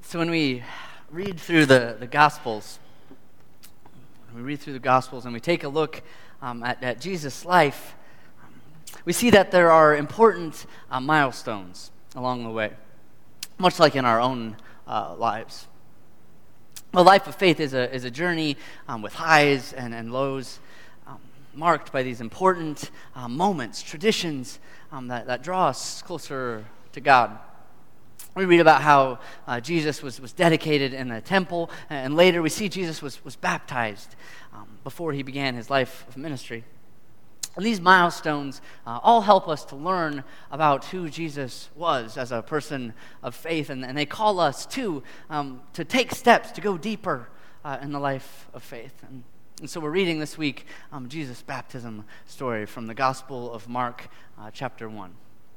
So when we read through the Gospels, and we take a look at Jesus' life, we see that there are important milestones along the way, much like in our own lives. The life of faith is a journey with highs and lows, marked by these important moments, traditions that draw us closer to God. We read about how Jesus was dedicated in the temple, and later we see Jesus was baptized before he began his life of ministry. And these milestones all help us to learn about who Jesus was as a person of faith, and they call us to take steps to go deeper in the life of faith. And so we're reading this week Jesus' baptism story from the Gospel of Mark, chapter 1.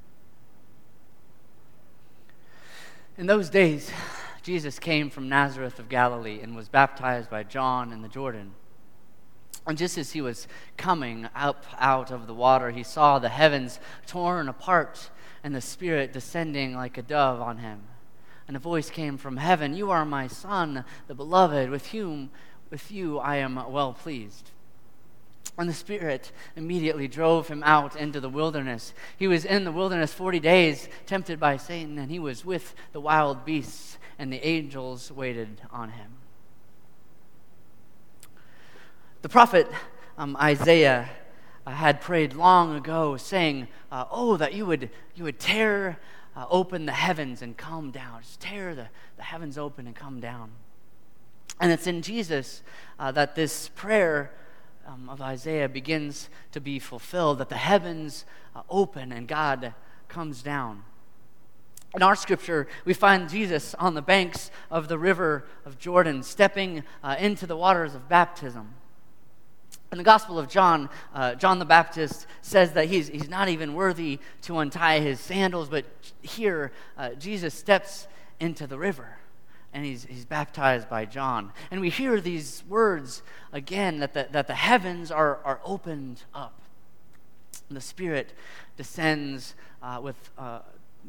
In those days, Jesus came from Nazareth of Galilee and was baptized by John in the Jordan. And just as he was coming up out of the water, he saw the heavens torn apart and the Spirit descending like a dove on him. And a voice came from heaven, "You are my Son, the beloved, with you I am well pleased." And the Spirit immediately drove him out into the wilderness. He was in the wilderness 40 days, tempted by Satan, and he was with the wild beasts, and the angels waited on him. The prophet Isaiah had prayed long ago, saying, "Oh, that you would tear open the heavens and come down. Just tear the heavens open and come down." And it's in Jesus that this prayer of Isaiah begins to be fulfilled, that the heavens open and God comes down. In our scripture, we find Jesus on the banks of the river of Jordan, stepping into the waters of baptism. In the Gospel of John, John the Baptist says that he's not even worthy to untie his sandals, but here Jesus steps into the river. And he's baptized by John. And we hear these words again, that the heavens are opened up. And the Spirit descends with a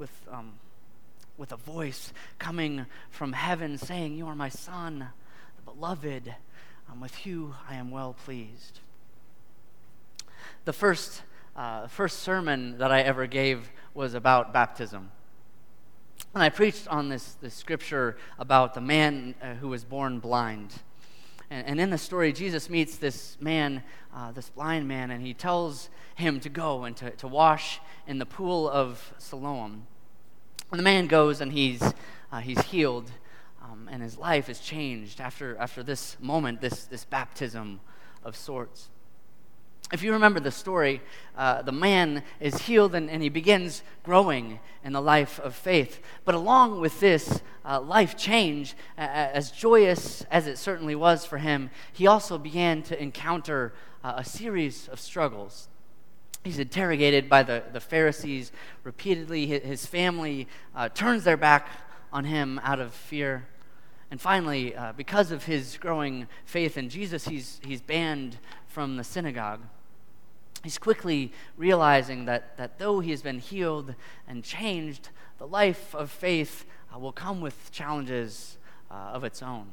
voice coming from heaven saying, "You are my Son, the beloved, with you I am well pleased." The first sermon that I ever gave was about baptism. And I preached on this scripture about the man who was born blind. And in the story, Jesus meets this man, this blind man, and he tells him to go and to wash in the pool of Siloam. And the man goes and he's healed, and his life is changed after this moment, this baptism of sorts. If you remember the story, the man is healed and he begins growing in the life of faith. But along with this life change, as joyous as it certainly was for him, he also began to encounter a series of struggles. He's interrogated by the Pharisees repeatedly. His family turns their back on him out of fear. And finally, because of his growing faith in Jesus, he's banned from the synagogue. He's quickly realizing that though he has been healed and changed, the life of faith will come with challenges of its own.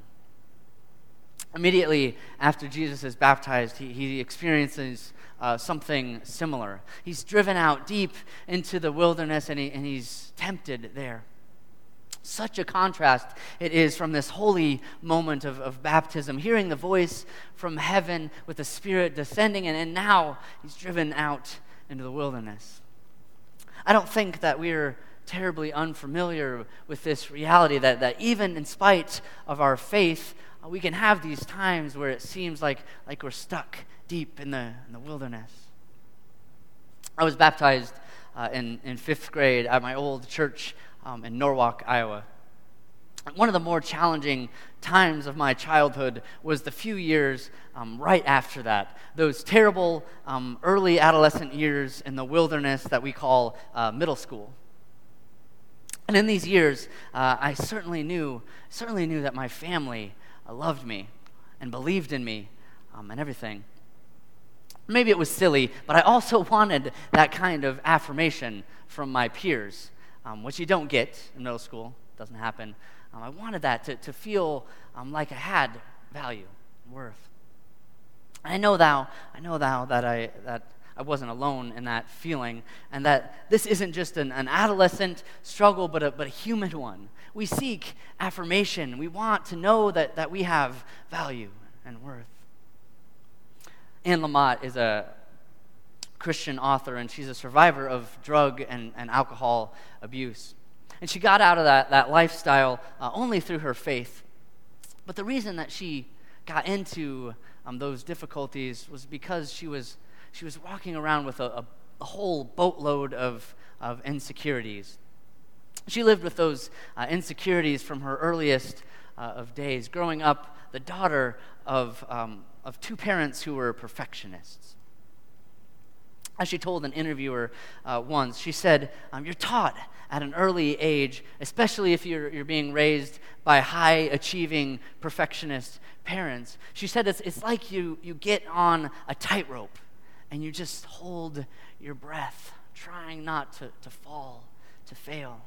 Immediately after Jesus is baptized, he experiences something similar. He's driven out deep into the wilderness and he's tempted there. Such a contrast it is from this holy moment of baptism, hearing the voice from heaven with the Spirit descending, and now he's driven out into the wilderness. I don't think that we're terribly unfamiliar with this reality, that even in spite of our faith, we can have these times where it seems like we're stuck deep in the wilderness. I was baptized in 5th grade at my old church in Norwalk, Iowa. One of the more challenging times of my childhood was the few years right after that, those terrible early adolescent years in the wilderness that we call middle school. And in these years, I certainly knew that my family loved me and believed in me and everything. Maybe it was silly, but I also wanted that kind of affirmation from my peers, which you don't get in middle school. doesn't happen. I wanted that to feel like I had value, worth. I know now that I wasn't alone in that feeling, and that this isn't just an adolescent struggle, but a human one. We seek affirmation. We want to know that we have value and worth. Anne Lamott is a Christian author, and she's a survivor of drug and alcohol abuse. And she got out of that lifestyle only through her faith. But the reason that she got into those difficulties was because she was walking around with a whole boatload of insecurities. She lived with those insecurities from her earliest of days, growing up the daughter of two parents who were perfectionists. As she told an interviewer once, she said, "You're taught at an early age, especially if you're being raised by high-achieving perfectionist parents." She said it's like you get on a tightrope and you just hold your breath, trying not to fall, to fail.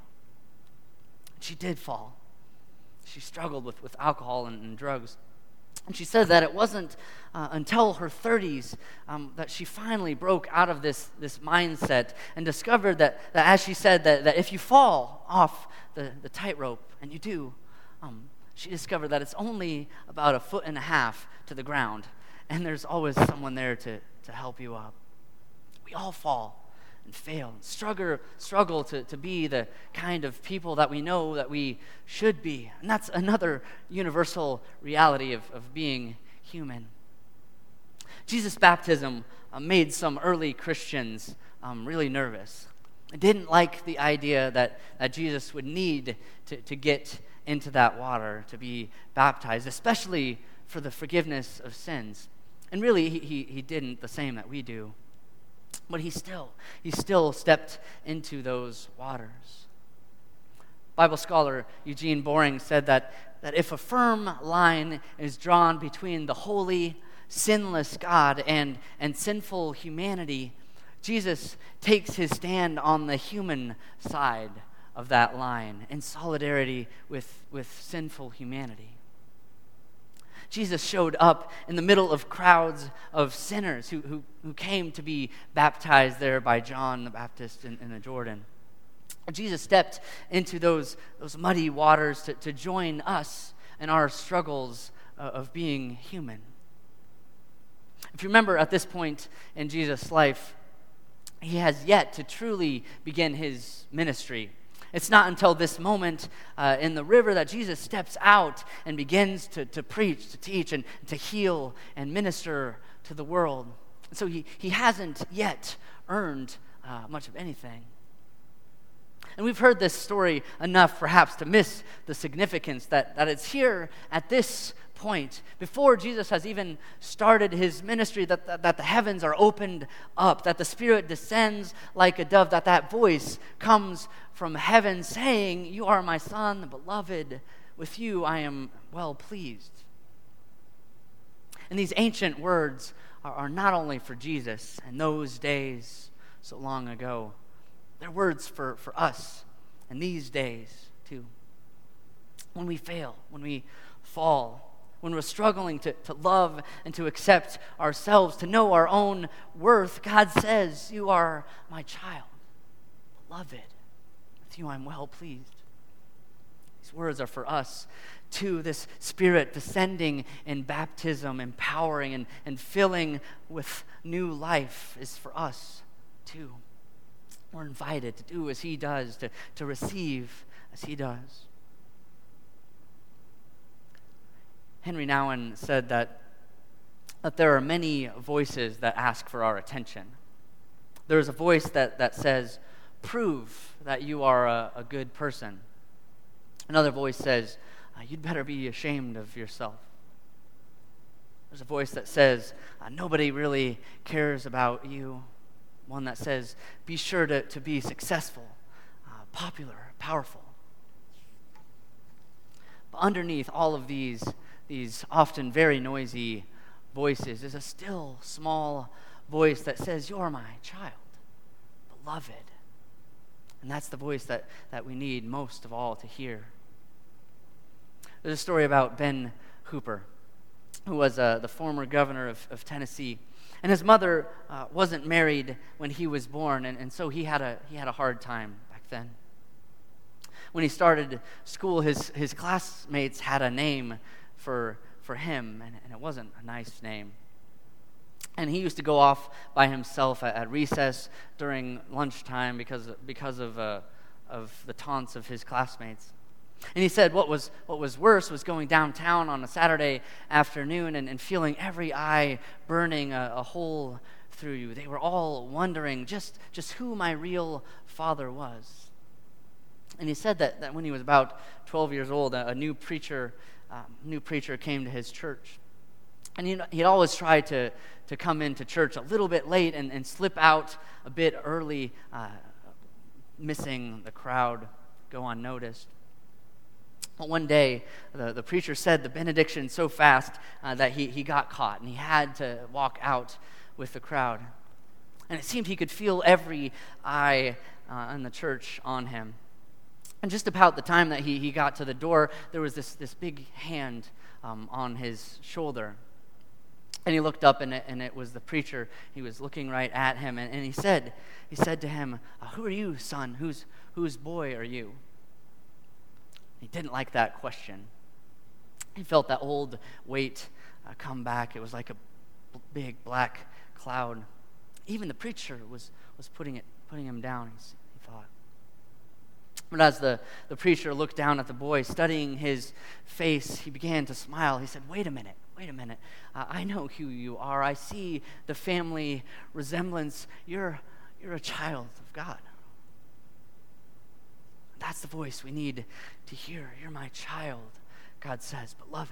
She did fall. She struggled with alcohol and drugs. And she said that it wasn't until her 30s that she finally broke out of this mindset and discovered that as she said, that if you fall off the tightrope, and you do, she discovered that it's only about 1.5 feet to the ground, and there's always someone there to help you up. We all fall and fail, and struggle to be the kind of people that we know that we should be. And that's another universal reality of being human. Jesus' baptism made some early Christians really nervous. They didn't like the idea that Jesus would need to get into that water to be baptized, especially for the forgiveness of sins. And really, he didn't the same that we do. But he still stepped into those waters. Bible scholar Eugene Boring said that if a firm line is drawn between the holy, sinless God and sinful humanity, Jesus takes his stand on the human side of that line in solidarity with sinful humanity. Jesus showed up in the middle of crowds of sinners who came to be baptized there by John the Baptist in the Jordan. Jesus stepped into those muddy waters to join us in our struggles of being human. If you remember, at this point in Jesus' life, he has yet to truly begin his ministry. It's not until this moment in the river that Jesus steps out and begins to preach, to teach, and to heal and minister to the world. So he hasn't yet earned much of anything. And we've heard this story enough, perhaps, to miss the significance that it's here at this point, before Jesus has even started his ministry, that the heavens are opened up, that the Spirit descends like a dove, that voice comes from heaven saying, "You are my Son, the beloved. With you I am well pleased." And these ancient words are not only for Jesus and those days so long ago. They're words for us in these days too. When we fail, when we fall, when we're struggling to love and to accept ourselves, to know our own worth, God says, "You are my child, beloved. With you I'm well pleased." These words are for us too. This Spirit descending in baptism, empowering and filling with new life is for us too. We're invited to do as he does, to receive as he does. Henry Nouwen said that there are many voices that ask for our attention. There is a voice that says, "Prove that you are a good person." Another voice says, "You'd better be ashamed of yourself." There's a voice that says, "Nobody really cares about you." One that says, "Be sure to be successful, popular, powerful." But underneath all of these often very noisy voices is a still, small voice that says, "You're my child, beloved." And that's the voice that we need most of all to hear There's a story about Ben Hooper, who was the former governor of Tennessee. And his mother wasn't married when he was born, and so he had a hard time back then. When he started school, his classmates had a name for him, and it wasn't a nice name. And he used to go off by himself at recess during lunchtime because of the taunts of his classmates. And he said what was worse was going downtown on a Saturday afternoon and feeling every eye burning a hole through you. They were all wondering just who my real father was. And he said that when he was about 12 years old, a new preacher came to his church. And he'd always try to come into church a little bit late and slip out a bit early, missing the crowd, go unnoticed. But one day, the preacher said the benediction so fast that he got caught, and he had to walk out with the crowd. And it seemed he could feel every eye in the church on him. And just about the time that he got to the door, there was this big hand on his shoulder. And he looked up, and it was the preacher. He was looking right at him, and he said to him, "Who are you, son? Whose boy are you?" He didn't like that question. He felt that old weight come back. It was like a big black cloud. Even the preacher was putting him down, he thought. But as the preacher looked down at the boy, studying his face, he began to smile. He said, Wait a minute. I know who you are. I see the family resemblance. You're a child of God. That's the voice we need to hear. You're my child, God says, beloved.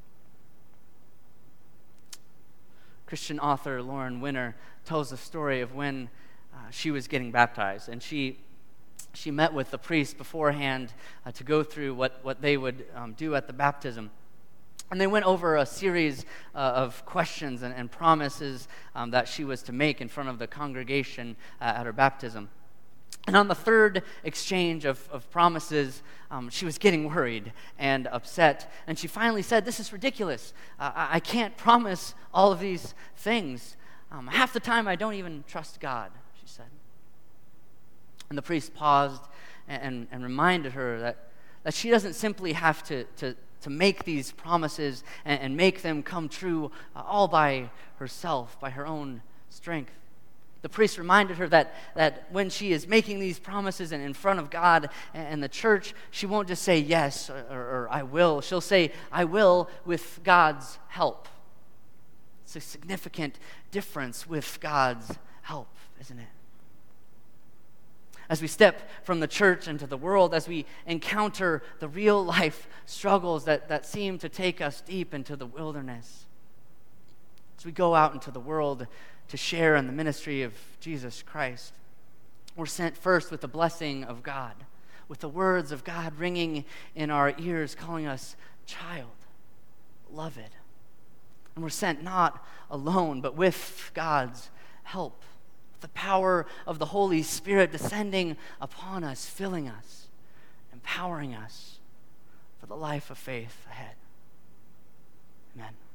Christian author Lauren Winner tells the story of when she was getting baptized, and she met with the priest beforehand to go through what they would do at the baptism. And they went over a series of questions and promises that she was to make in front of the congregation at her baptism. And on the third exchange of promises, she was getting worried and upset. And she finally said, "This is ridiculous. I can't promise all of these things. Half the time I don't even trust God," she said. And the priest paused and reminded her that she doesn't simply have to make these promises and make them come true all by herself, by her own strength. The priest reminded her that when she is making these promises and in front of God and the church, she won't just say yes or I will. She'll say, I will with God's help. It's a significant difference, with God's help, isn't it? As we step from the church into the world, as we encounter the real life struggles that seem to take us deep into the wilderness, as we go out into the world to share in the ministry of Jesus Christ, we're sent first with the blessing of God, with the words of God ringing in our ears, calling us child, beloved. And we're sent not alone, but with God's help, with the power of the Holy Spirit descending upon us, filling us, empowering us for the life of faith ahead. Amen.